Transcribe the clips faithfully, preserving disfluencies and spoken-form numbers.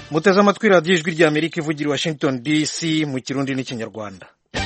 muteze amatwi radiyo ijwi ry'Amerika ivugira i Washington D C mu kirundi n'ikinyarwanda.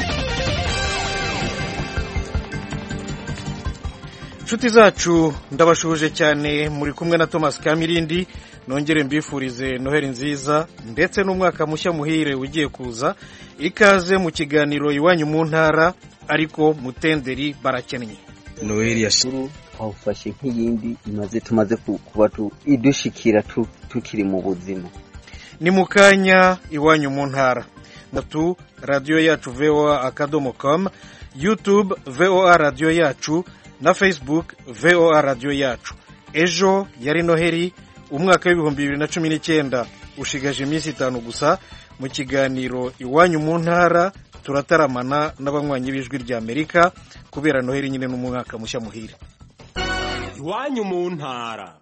Nshuti zacu ndabashuje cyane, muri kumwe na Thomas Kamirindi. Nongere mbifurize Noheli nziza ndetse n'umwaka mushya muhire ugiye kuza. Ikaze mu kiganiro iwanyu mu ntara, ariko mutenderi barakennye. Noheli yashuru twafashe nk'iyindi imaze tumaze kuba idushikira tukiri mu buzima. Ni mukanya iwanyu mu ntara. Natu radio yacu v o a akadomo com, YouTube v o a radio yacu na Facebook v o a radio yacu. Ejo yari Noheli, umwaka w'ibihumbi bibiri na cumi n'icyenda ushigaje iminsi itanu gusa. Mu kiganiro iwanyu mu ntara turataramana n'abanywanyi b'ijwi ry'Amerika kubera Noheli nyine n'umwaka mushya muhire. Iwanyu mu ntara.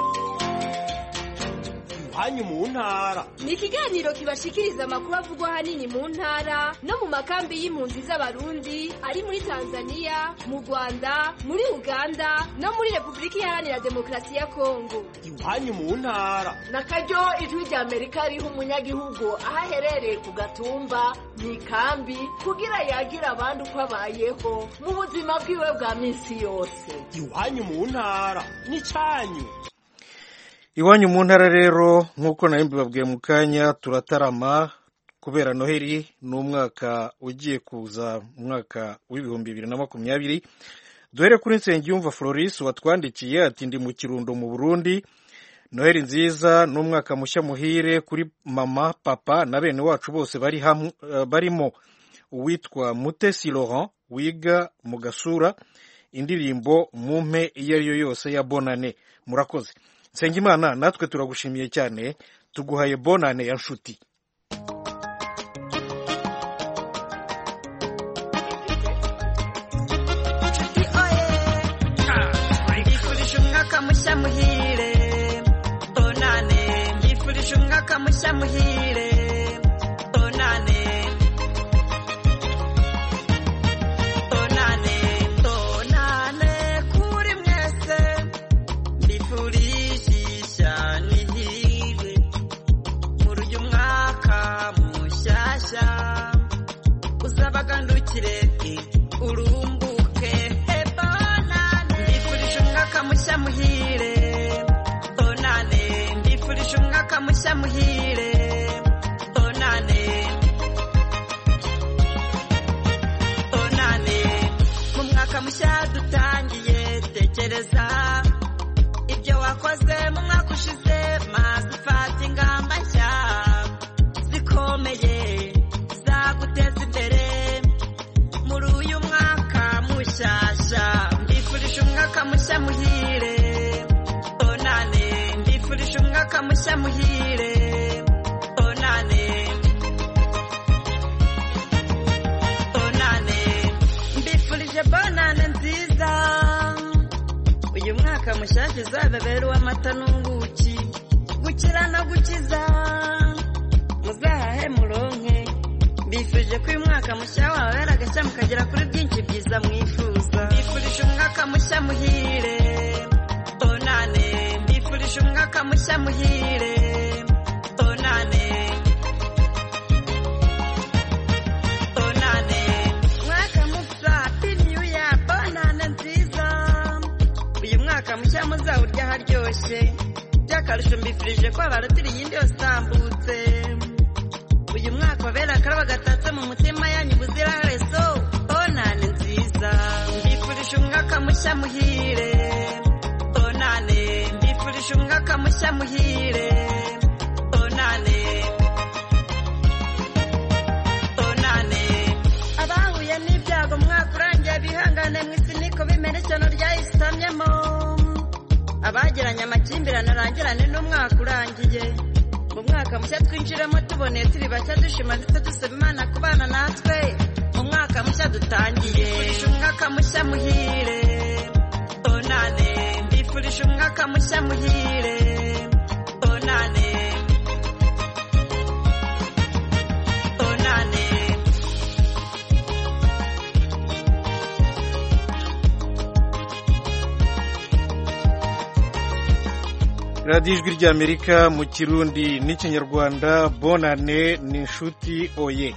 Iwanyu mu ntara ni ikiganiro kibashikiriza amakuru avugwa hanini mu ntara no mu makambi y'impunzi z'abarundi ari muri Tanzania, mu Rwanda, muri Uganda no muri Republika Iharanira Demokarasi ya Kongo. Iwanyu mu ntara nakaryo ijwi ry'Amerika riha umunyagihugu ahaherereye ku gatumba mu ikambi kugira yagira abandi uko abayeho mu buzima bwiwe bwa minsi yose. Iwanyu mu ntara ni cyanyu. Iwanyu mu ntara rero nk'uko nari mbibabwiye mu kanya turatarama kubera Noheli n'umwaka ugiye kuza, umwaka w'ibihumbi bibiri na makumyabiri. Duhere kuri Nsengiyumva Floris watwandikiye ati ndi mu Kirundo mu Burundi. Noheli nziza n'umwaka mushya muhire kuri mama, papa na bene wacu bose bari hamwe, uh, barimo uwitwa Mutesi Laurent wiga mu Gasura. Indirimbo mumpe iyo ari yo yose ya Bonane. Murakoze. Nsengimana, natwe turagushimiye cyane, tuguhaye bonane ya nshuti. Ngifurije umwaka mushya muhire, bonane. Ngifurije umwaka mushya muhire, bonane. Bonane, bonane kuri mwese. Ngifurije uzabagandukire urumbuke bonane. Ndifurije umwaka mushya muhire, bonane. Ndifurije umwaka mushya muhire, bonane. Bonane mu mwaka mushya dutangiye, tekereza ibyo wakoze mu mwaka ushize, maze ufata ingamba nshya zikomeye guteza imbere muri uyu mwaka mushyashya. Ndifurije umwaka mushya muhire, bonane. Ndifurije umwaka mushya muhire, bonane. Bonane mbifurije bonane nziza, uyu mwaka mushyashya uzababera uw'amata n'ubuki, gukira no gukiza muzahahe muronke. Mbifurije ko uyu mwaka mushya wabera agashya mukagera kuri byinshi byiza mwifuza. Mbifurije umwaka mushya muhire, bonane. Mbifurije umwaka mushya muhire, bonane. Bonane mwaka mushya, happy new year, bonane nziza. Uyu mwaka mushya muzawurya haryoshye, by'akarusho mbifurije ko abarutira iyindi yose itambutse. Uyu mwaka wabera akaraba gatatse mu mutima yanyu buzira herezo, bonane nziza. Mbifurije umwaka mushya muhire, bonane. Mbifurije umwaka mushya muhire, bonane. Bonane abahuye n'ibyago mwaka urangiye bihangane mu isi niko bimera ishyano ryayisamyemo. Abagiranye amakimbirane arangirane n'umwaka urangiye. Mu mwaka mushya twinjiramo tuboneye turi bashya dushima ndetse dusaba Imana kubana natwe mu mwaka mushya dutangiye. Mbifurije umwaka mushya muhire, bonane. Mbifurije umwaka mushya muhire, bonane. Bonane radiyo ijwi ry'amerika mu kirundi n'ikinyarwanda. bonane ni inshuti oye.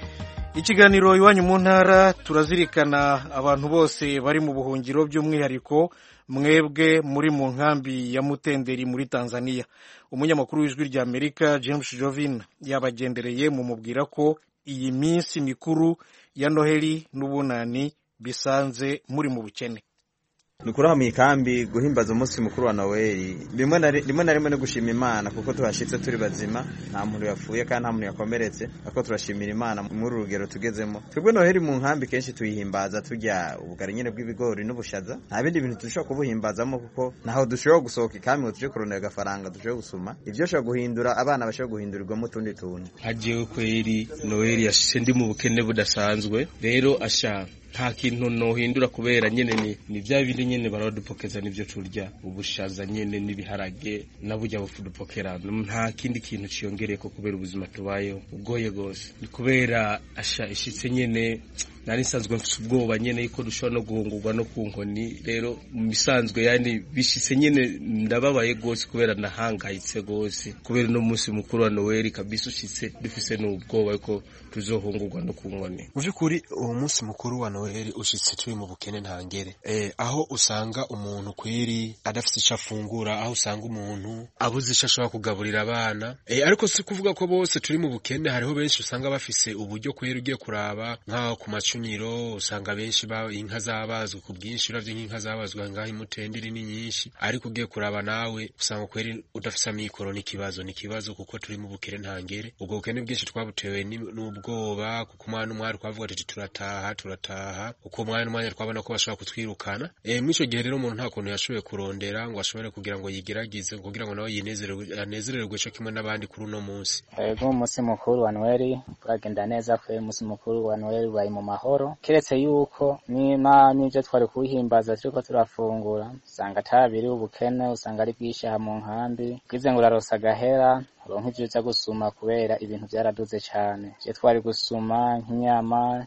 Ikiganiro iwanyu mu ntara, turazirikana abantu bose bari mu buhungiro, by'umwihariko mwebwe muri mu nkambi ya Mutenderi muri Tanzania. Umunyamakuru w'ijwi ry'Amerika James Jovin yabagendereye mu mubwira ko iyi minsi mikuru ya Noheli n'ubunani bisanze muri mu bukene. Nukuraho mu ikambi guhimbaza umunsi mukuru wa Noheli rimwe na rimwe na rimwe no gushima Imana kuko tuhashitse turi bazima, nta muntu yapfuye kandi nta muntu yakomeretse, ako turashimira Imana muri urugero tugezemo. Twebwe Noheli mu nkambi kenshi tuyihimbaza turya ubugari nyene bw'ibigori n'ubushaza, nta bindi bintu dushobora kubuhimbazamo kuko naho dushobora gusohoka ikambi ngo tuje kurondera agafaranga dushobora gusuma, ivyo shobora guhindura abana bashobora guhindurirwamo utundi tuntu. Ajewe kweri Noheli yashitse ndi mu bukene budasanzwe, rero asha nta kintu nohindura kubera nyene ni ni vya bindi nyene baradupokeza nivyo turya, ubushaza nyene n'ibiharage naburya bufudupokera, nta kindi kintu ciyongereko kubera ubuzima tubayeho ugoye gose. Ni kubera asha ishitse nyene nari nsanzwe mfite ubwoba nyene yuko dushobora no guhungurwa no ku nkoni, rero mu bisanzwe yani bishitse nyene ndababaye gose kubera nahangayitse gose kubera no munsi mukuru wa Noheli kabisa ushitse dufise n'ubwoba yuko tuzohungurwa no ku nkoni. Mu byukuri uwo munsi mukuru wa Noheli ushitse turi mu bukene ntangere, eh aho usanga umuntu kwiri adafite ico afungura, aho usanga umuntu abuze ico ashobora kugaburira abana, eh ariko si kuvuga ko bose turi mu bukene, hariho benshi usanga bafise uburyo kweri ugiye kuraba nka ku macunyiro, usanga benshi ba inka zabazwe ku bwinshi, uravye nk'inka zabazwe ngaho Mutenderi ni nyinshi, ariko ugiye kuraba nawe usanga kweri udafise amikoro n'ikibazo n'ikibazo kuko turi mu bukene ntangere. Ubwo bukene bwinshi twabutewe n'ubwoba kuko umwana umwe twavuga ati turataha turataha uko umwana umwanya twabona ko bashobora kutwirukana. Eh mwico gihe rero umuntu nta kuntu yashoboye kurondera ngo ashobore kugira ngo yigeragize kugira ngo nawe yinezererwe anezererwe cyo kimwe n'abandi kuri uno munsi. Ego umunsi mukuru wa Noheli uragenda neza, kwe umunsi mukuru wa Noheli bayi mu mahoro, keretse yuko nima n'ivyo twari kuhimbaza turiko turafungura usanga tabiri ubukene, usanga ari bwishaha mu nkambi, bwize ngo urarosa gahera ronka ivyo uza gusuma kubera ibintu byaraduze cyane. Je twari gusuma nk'inyama,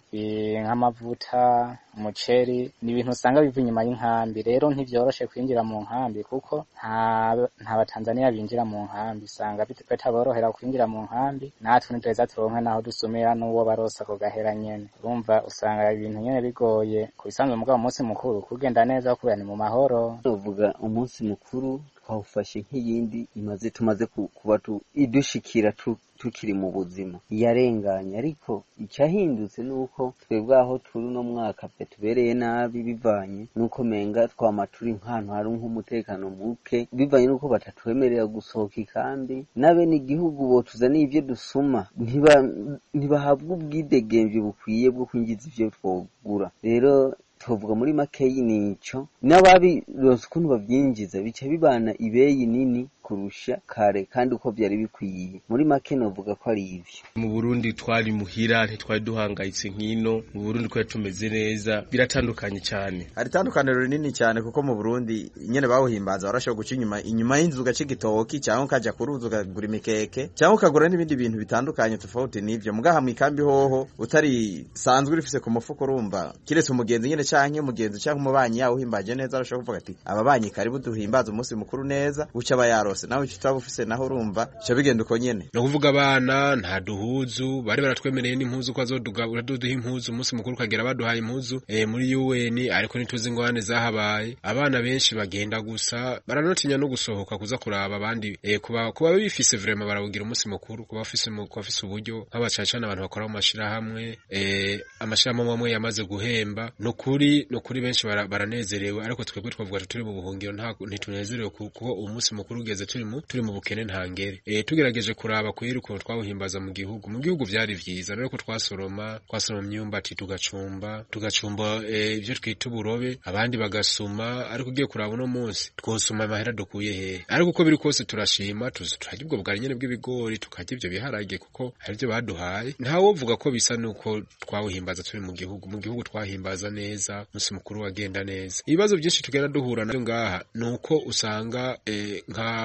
nk'amavuta, umuceri, ni ibintu usanga biva inyuma y'inkambi, rero ntivyoroshe kwinjira mu nkambi kuko nta nta batanzania binjira mu nkambi, usanga bitaborohera kwinjira mu nkambi, natwe nitweza turonka naho dusumira n'uwo barosa ko gahera nyene. Urumva usanga ibintu nyene bigoye kubisanzwe, mugabo umunsi mukuru kugenda neza kubera ni mu mahoro. Uvuga umunsi mukuru twawufashe nk'iyindi imaze tumaze kuba idushikira tukiri mu buzima yarenganye, ariko icyahindutse nuko twebwe aho turi no mwaka pe tubereye nabi, bivanye nuko menga twama turi nk'ahantu hari nk'umutekano muke, bivanye nuko batatwemerera gusohoka ikambi, nabe n'igihugu bo tuzaniye ivyo dusuma ntiba ntibahabwa ubwidegemvye bukwiye bwo kwinjiza ivyo twogura. Rero tuvuga muri makeyi nico n'ababi rose ukuntu bavyinjiza bica bibana ibeyi nini kurusha kare kandi uko byari bikwiye. Muri make novuga ko ari ivyo. Mu Burundi twari muhira ntitwari duhangayitse nkino, mu Burundi ko tumeze neza, biratandukanye cyane. Ari tandukaniro rinini cyane kuko mu Burundi nyene bawuhimbaza warashobora guca inyuma inyuma y'inzu gace gitoki cyangwa kaja kuruza ukagura imikeke cyangwa ukagura n'ibindi bintu bitandukanye tofauti n'ivyo. Mugaha mu ikambi hoho utari sanzwe urifise ku mufuko urumva kiretse umugenzi nyene canke umugenzi cyangwa umubanyi yawo uhimbaje neza arashobora kuvuga ati ababanyi karibu duhimbaza umunsi mukuru neza, uca bayarose nawe icyo twabufise naho urumva cyo bigenda uko nyene. No kuvuga abana nta duhuzu bari baratwemereye n'impuzu kwa zoduga uraduduha impuzu umunsi mukuru kagera baduhaye impuzu eh muri U N, ariko nituzi ingwane zahabaye abana benshi bagenda gusa baranotinya no gusohoka kuza kuraba abandi eh kuba kuba bifise vraiment barabugira umunsi mukuru kuba bafise mu bafise uburyo nk'abacacana abantu bakora mu mashira hamwe eh amashira mamwe yamaze guhemba no kuri no kuri benshi baranezerewe, ariko twebwe twavuga turi mu buhungiro nta ntitunezerewe kuko umunsi mukuru ugeze turi mu turi mu bukene ntangere. Eh tugerageje kuraba kwiri uko twawuhimbaza mu gihugu mu gihugu byari vyiza, rero ko twasoroma twasoroma imyumbati tugacumba tugacumba ivyo eh, twita uburobe abandi bagasuma, ariko ugiye kuraba uno munsi twosuma amahera dukuye he. Ariko uko biri kose turashima tuzi turajya ubwo bwari nyene bw'ibigori tukajya ivyo biharage kuko hari byo baduhaye. Nta wovuga ko bisa nuko twawuhimbaza turi mu gihugu mu gihugu twahimbaza neza, umunsi mukuru wagenda neza. Ibibazo byinshi tugenda duhura navyo ngaha nuko usanga eh, nka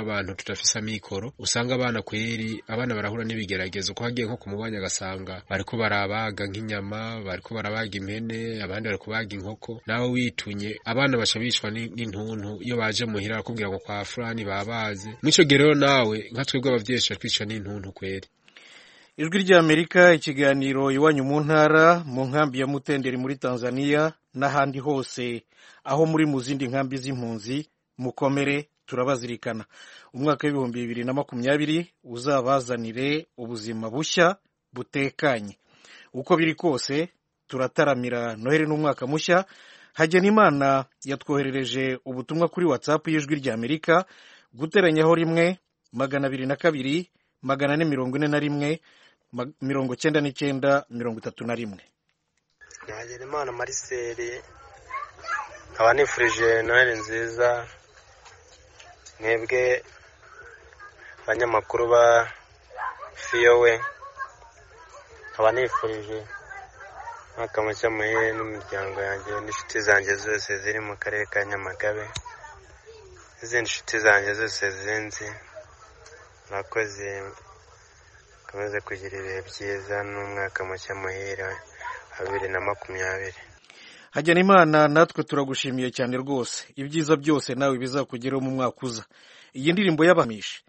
nk'abantu tudafise amikoro usanga abana kweri abana barahura n'ibigeragezo ko hagiye nko kumubanya gasanga bariko barabaga nk'inyama bariko barabaga impene abandi bariko baga inkoko nawe witunye abana baca bishwa n'intuntu iyo baje muhira bakubwira ngo kwa fulani babaze nico gerero nawe nka twebwe abavyeyi twicwa n'intuntu kweri. Ijwi rya Amerika ikiganiro iwanyu mu ntara mu nkambi ya Mutenderi muri Tanzania n'ahandi hose aho muri mu zindi nkambi z'impunzi mukomere turabazirikana umwaka w'ibihumbi bibiri na makumyabiri uzabazanire ubuzima bushya butekanye uko biri kose turataramira Noheli n'umwaka mushya. Hagenimana yatwoherereje ubutumwa kuri WhatsApp y'Ijwi rya Amerika guteranyaho rimwe magana abiri na kabiri magana ane mirongo ine na rimwe mirongo cyenda n'icyenda mirongo itatu na rimwe. Hagenimana Marcel nkaba nifurije Noheli nziza mwebwe abanyamakuru ba fiyowe nkaba nifurije umwaka mushya muhire n'umuryango yanjye n'inshuti zanjye zose ziri mu karere ka Nyamagabe n'izindi nshuti zanjye zose zinzi murakoze mukomeze kugira ibihe byiza n'umwaka mushya muhire wa bibiri na makumyabiri. Hagenimana natwe turagushimiye cyane rwose ibyiza byose nawe bizakugeraho mu mwaka uza. Iyi ndirimbo y'abamishi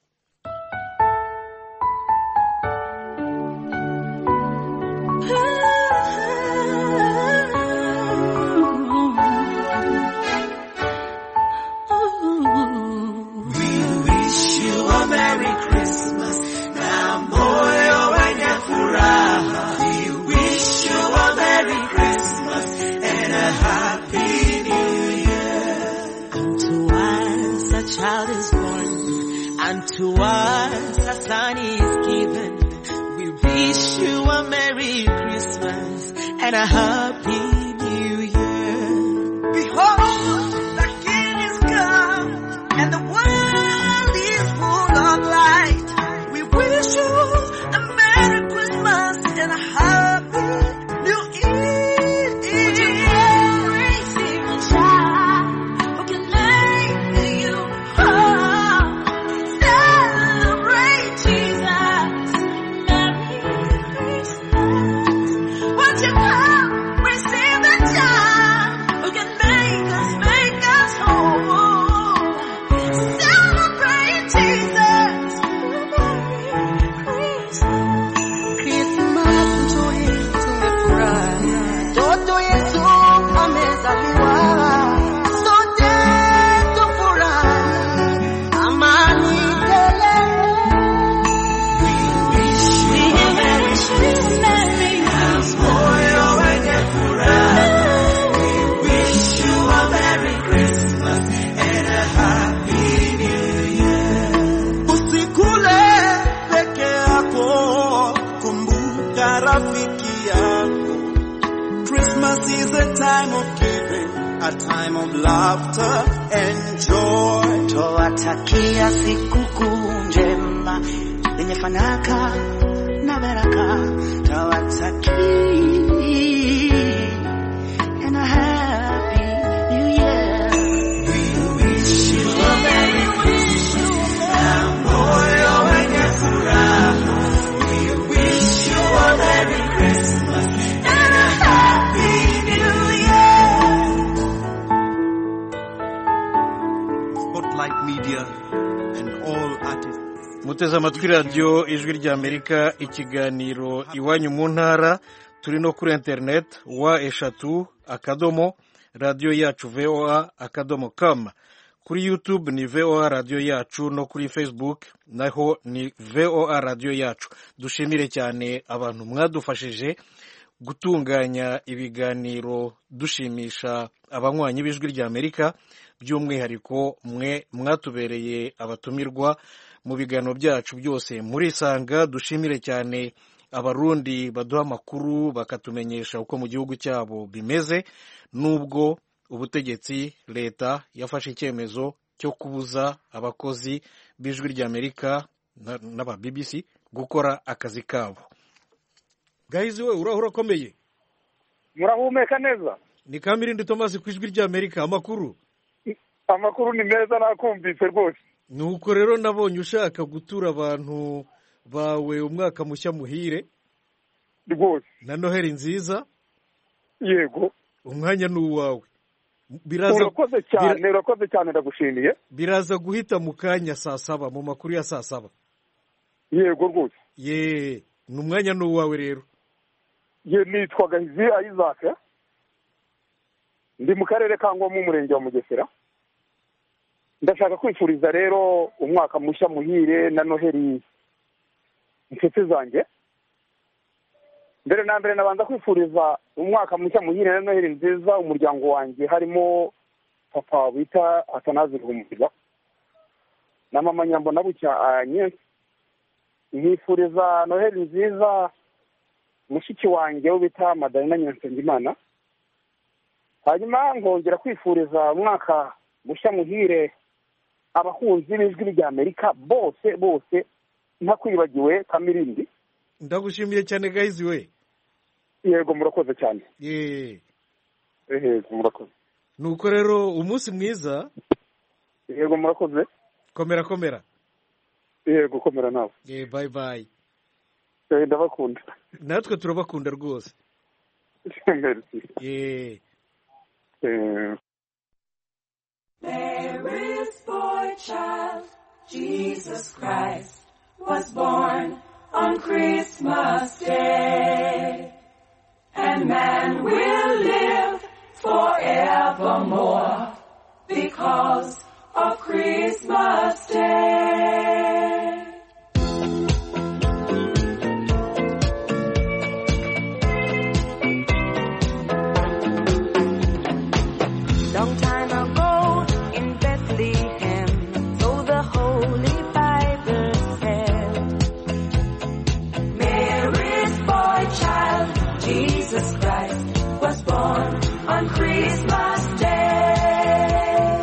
to us a son is given. We wish you a Merry Christmas and a Happy New Year. Behold, the King is come and the world is full of light. We wish you a Merry Christmas and a Happy New Year. Praising the child who can make you whole. Christmas is a time of giving, a time of laughter and joy. Twawatakia sikukuu njema yenye fanaka na baraka. Twawatakia and a happy new year. We wish you a Merry Christmas na moyo wenye furaha. We wish you a Merry Christmas and a happy new year. Spotlight Media and all artists. Muteze amatwi radio Ijwi rya Amerika ikiganiro iwanyu mu ntara. Turi no kuri internet wa eshatu akadomo radio yacu voa akadomo com. Kuri YouTube ni voa radio yacu, no kuri Facebook naho ni voa radio yacu. Dushimire cyane abantu mwadufashije gutunganya ibiganiro dushimisha abanywanyi b'Ijwi rya Amerika, by'umwihariko mwe mwatubereye abatumirwa mu biganiro byacu byose muri Sanga. Dushimire cyane abarundi baduha amakuru bakatumenyesha uko mu gihugu cyabo bimeze, nubwo ubutegetsi leta yafashe icyemezo cyo kubuza abakozi b'Ijwi rya Amerika n'aba B B C gukora akazi kabo. Guys, we urahura komeye? Murahumeka neza? Ni Kamirindi Thomas ku Ijwi rya Amerika. Amakuru? Amakuru ni meza nakumvise rwose. nuko rero nabonye ushaka gutura abantu bawe umwaka mushya muhire rwose na noheri nziza. Yego, umwanya ni uwawe. Biraza urakoze cyane urakoze cyane ndagushimiye. Biraza guhita mu kanya saa saba mu makuru ya saa saba. Yego rwose. Ye, ni umwanya ni uwawe rero. Ye nitwa Gahizi Isaac. Ndi mu karere ka Ngoma mu murenge wa Mugesera. Ndashaka kwifuriza rero umwaka mushya muhire na noheri inshuti zanjye. Mbere na mbere nabanza kwifuriza umwaka mushya muhire na noheri nziza umuryango wanjye, harimo papa bita Atanazi Ruhumuriza na mama Nyambo na Bucya Agnes. Nifuriza noheri nziza mushiki wanjye wo bita Madalena Nyansengimana. Hanyuma ngongera kwifuriza umwaka mushya muhire abakunzi b'ijwi rya Amerika bose bose ntakwibagiwe Kamirindi. Ndagushimiye cyane guys we. Yego murakoze cyane. Ye. Ehe murakoze. Nuko rero umunsi mwiza. Yego murakoze. Komera komera. Yego komera nawe. Ye bye bye. Eh ndabakunda. Natwe turabakunda rwose. Merci. Ye. Eh There is boy child, Jesus Christ, was born on Christmas Day. And man will live forevermore because of Christmas Day. Long time ago in Bethlehem, so the Holy Bible said, Mary's boy child, Jesus Christ, was born on Christmas Day.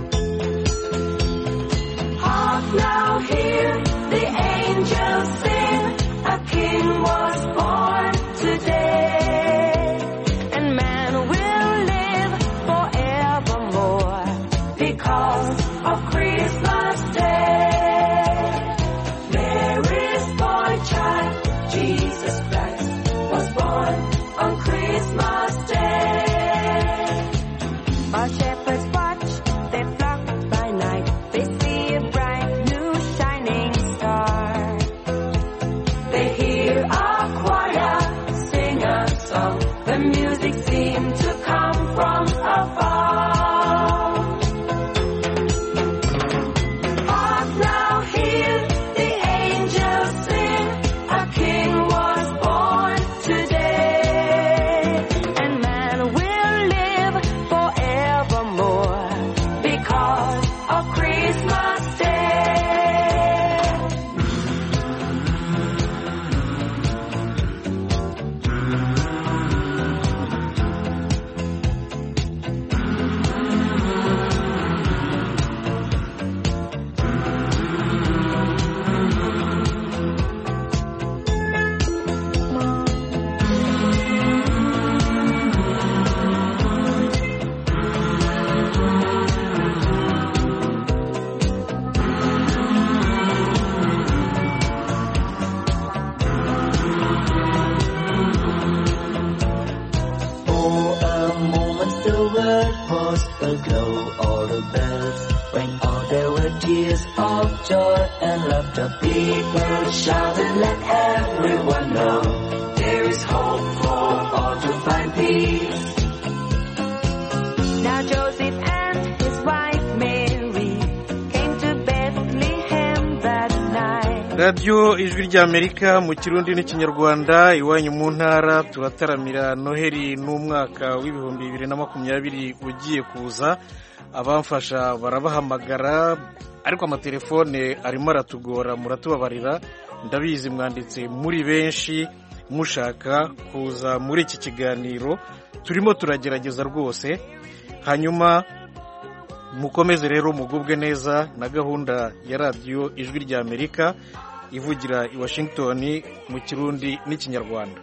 Hark now, hear the angels sing, a king was born today. and man will live forevermore Because of Christmas Day, Mary's boy child, Jesus Christ, was born on Christmas Day. While shepherds watch their flock by night, they see a bright new shining star. They hear a choir sing a song, the music seemed to come from afar. Hark now, hear the angels sing, a king was born today. And man will live forevermore Because of Christmas Day. For a moment the world was aglow, all the bells rang out, there were tears of joy and laughter. People shouted, let everyone know there is hope for all to find peace. Now Joseph and his wife Mary came to Bethlehem that night. Radio Ijwi rya Amerika mu Kirundi n'Ikinyarwanda, iwanyu mu ntara. Turataramira noheri n'umwaka w'ibihumbi bibiri na makumyabiri ugiye kuza. Abamfasha barabahamagara ariko amatelefone arimo aratugora, muratubabarira. Ndabizi mwanditse muri benshi mushaka kuza muri iki kiganiro, turimo turagerageza rwose. Hanyuma mukomeze rero mugubwe neza na gahunda ya Radio Ijwi rya Amerika ivugira i Washington mu Kirundi n'Ikinyarwanda.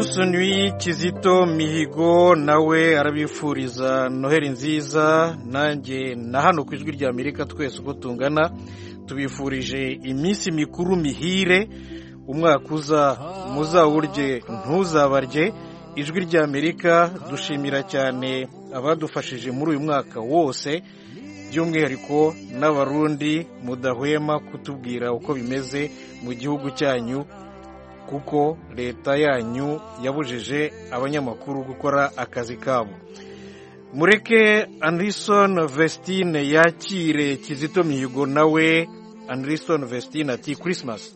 Nui Kizito Mihigo nawe arabifuriza Noheli nziza. Nanjye na hano ku ijwi rya Amerika twese uko tungana tubifurije iminsi mikuru mihire. Umwaka uza muzawurye ntuzabarye. Ijwi rya Amerika dushimira cyane abadufashije muri uyu mwaka wose, by'umwihariko n'abarundi mudahwema kutubwira uko bimeze mu gihugu cyanyu, kuko leta yanyu yabujije abanyamakuru gukora akazi kabo. Mureke Anderson Vestine yakire Kizito Mihigo nawe. Anderson Vestine ati Christmas.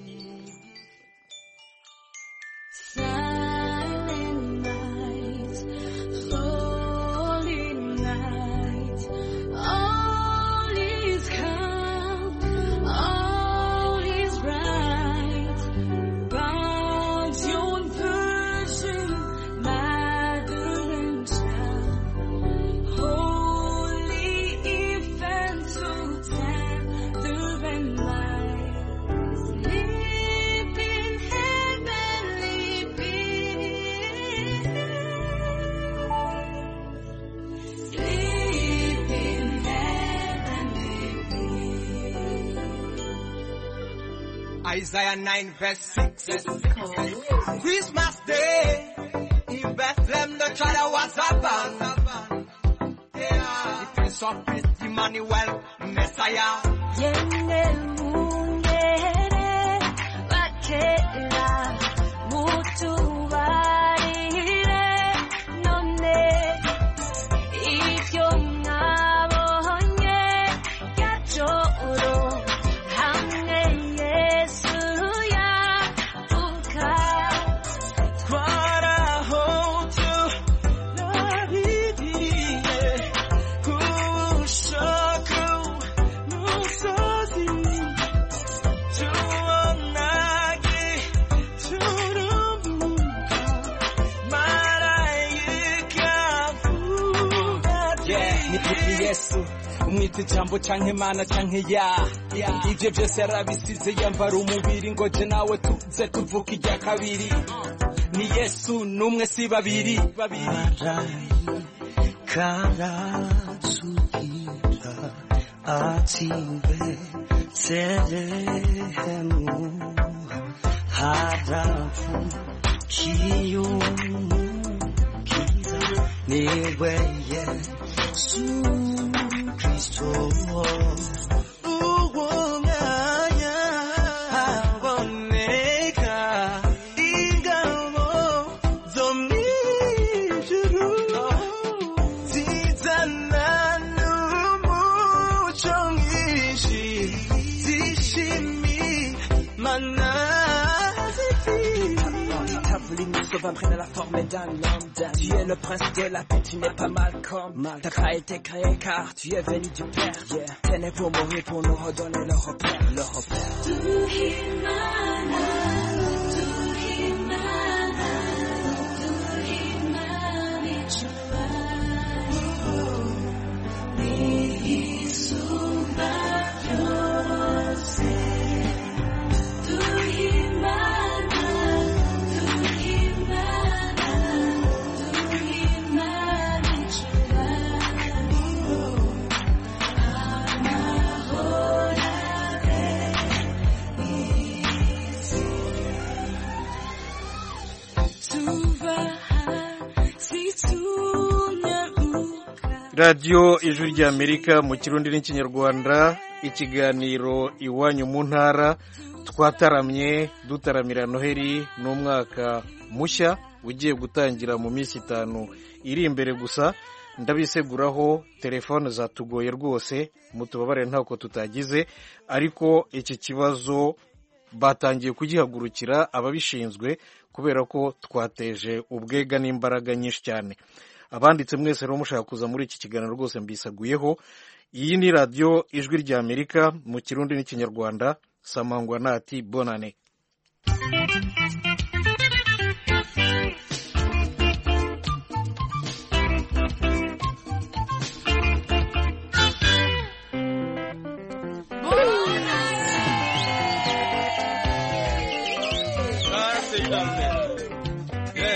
Isaiah nine verse six. Christmas Day in Bethlehem, the child was born. Yeah, the Prince of Peace, Emmanuel, Messiah. Umwite jambo canke mana canke ya ivyo byose yarabisize yambara umubiri ngo je nawe tuze tuvuka ijya kabiri. Ni Yesu numwe si babiri babiri karasukira atibe serehemu harafu kiyumukiza niwe Yesu Kristo uwonganya aboneka ingabo zo mwijuru zizana n'umuco mwinshi zishimimana L'immense sauveur prenne la forme d'un homme. Tu es le prince de la paix, tu n'es pas Malcolm. T'as pas été créé car tu es venu du Père. Yeah. T'es né pour mourir, pour nous redonner le repère, le repère. Radio Ijwi rya Amerika mu Kirundi n'Ikinyarwanda, ikiganiro iwanyu mu ntara. Twataramye dutaramira Noheli n'umwaka mushya ugiye gutangira mu minsi itanu iri imbere gusa. Ndabiseguraho telefone zatugoye rwose, mutubabare ntako tutagize, ariko iki kibazo batangiye kugihagurukira ababishinzwe kubera ko twateje ubwega n'imbaraga nyinshi cyane. Abanditse mwese rero mushaka kuza muri iki kiganiro rwose mbisaguyeho. Iyi ni radio Ijwi rya Amerika mu Kirundi n'Ikinyarwanda. Samangwa nati bonane. Yeah.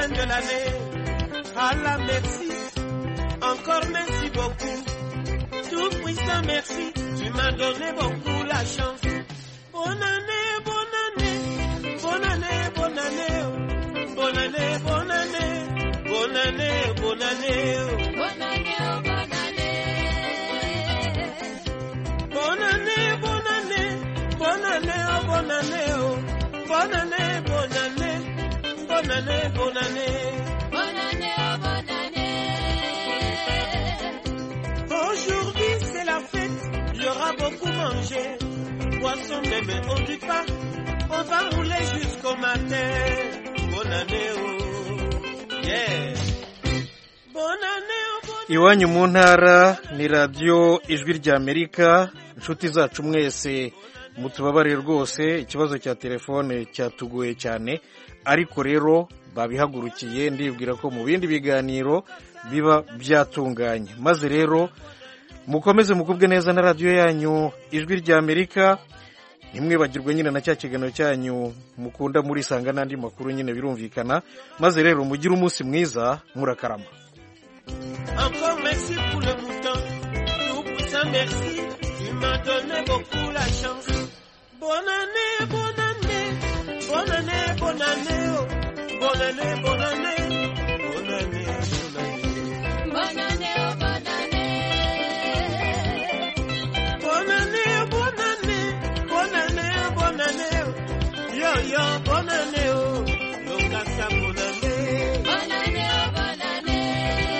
fin de l'année. Allah merci, encore merci beaucoup. Tout puissant merci, tu m'as donné beaucoup la chance. Bonne année, bonne année, bonne année, bonne année, bonne année, bonne année, bonne année, bonne année, bonne année, bonne année, bonne année, bonne année, bonne année, bonne année, bonne année, bonne année, bonne année, bonne année, bonne année. Aujourd'hui c'est la fête, il y aura beaucoup mangé. Poisson bébé, on dit pas, on va rouler jusqu'au matin. Bonne année, oh, yeah. Bonne année, oh, bonne année. Iwanyu mu ntara ni radiyo ijwi ry'Amerika. Inshuti zacu mwese mutubabarire rwose, ikibazo cya telefone cyatugoye cyane, ariko rero babihagurukiye. Ndibwira ko mu bindi biganiro biba byatunganye. Maze rero mukomeze mukubwe neza na radiyo yanyu ijwi ry'Amerika. Ntimwibagirwe nyine na cya kiganiro cyanyu mukunda muri Sanga n'andi makuru nyine birumvikana. Maze rero mugire umunsi mwiza, murakarama. Encore merci pour le mouton, tout pour ça merci, tu m'as donné beaucoup la chance. Bonne année, bonne année, bonne année, bonne année, oh. Bonne année, bonne année, bonne année, bonne année, bonne année, oh, bonne année. Bonne année, bonne année, bonne année, bonne année, yo yo, bonne année, oh, Lokasa, bonne année, bonne année, oh, bonne année.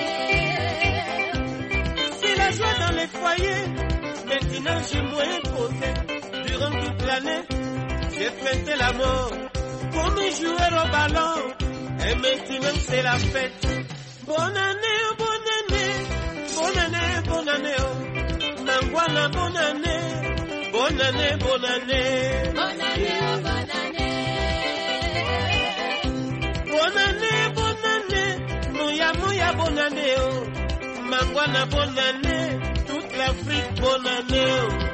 C'est la joie dans les foyers, maintenant j'ai moins posé. Durant toute l'année, j'ai fêté la mort, comme jouer au ballon, et maintenant c'est la fête. Bonne année, bonne année, bonne année, bonne année, oh, Nangwana, bonne année. Bonne année, bonne année, bonne année, oh, bonne année, bonne année, bonne année, Mouya, Mouya, bonne année, oh, Mangwana, bonne année, toute l'Afrique, bonne année, oh.